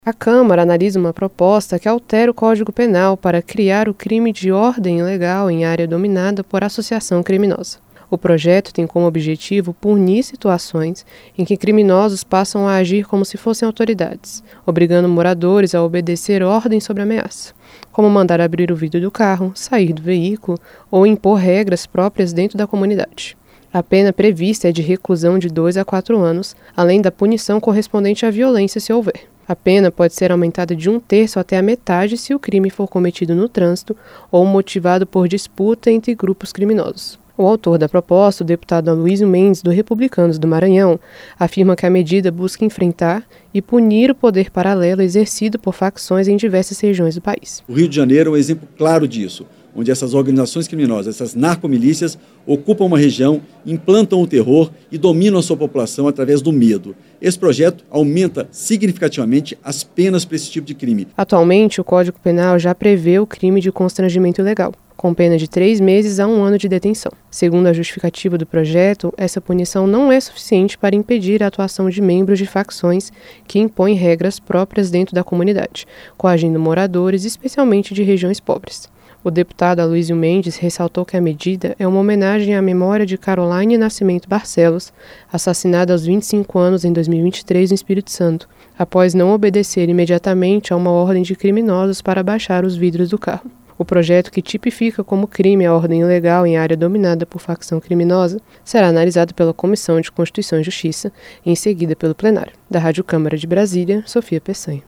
A Câmara analisa uma proposta que altera o Código Penal para criar o crime de ordem ilegal em área dominada por associação criminosa. O projeto tem como objetivo punir situações em que criminosos passam a agir como se fossem autoridades, obrigando moradores a obedecer ordens sob ameaça, como mandar abrir o vidro do carro, sair do veículo ou impor regras próprias dentro da comunidade. A pena prevista é de reclusão de 2 a 4 anos, além da punição correspondente à violência se houver. A pena pode ser aumentada de 1/3 até a metade se o crime for cometido no trânsito ou motivado por disputa entre grupos criminosos. O autor da proposta, o deputado Aloysio Mendes, do Republicanos do Maranhão, afirma que a medida busca enfrentar e punir o poder paralelo exercido por facções em diversas regiões do país. O Rio de Janeiro é um exemplo claro disso, onde essas organizações criminosas, essas narcomilícias, ocupam uma região, implantam o terror e dominam a sua população através do medo. Esse projeto aumenta significativamente as penas para esse tipo de crime. Atualmente, o Código Penal já prevê o crime de constrangimento ilegal, com pena de 3 meses a 1 ano de detenção. Segundo a justificativa do projeto, essa punição não é suficiente para impedir a atuação de membros de facções que impõem regras próprias dentro da comunidade, coagindo moradores, especialmente de regiões pobres. O deputado Aloysio Mendes ressaltou que a medida é uma homenagem à memória de Caroline Nascimento Barcelos, assassinada aos 25 anos em 2023 no Espírito Santo, após não obedecer imediatamente a uma ordem de criminosos para baixar os vidros do carro. O projeto, que tipifica como crime a ordem ilegal em área dominada por facção criminosa, será analisado pela Comissão de Constituição e Justiça e em seguida pelo plenário. Da Rádio Câmara de Brasília, Sofia Peçanha.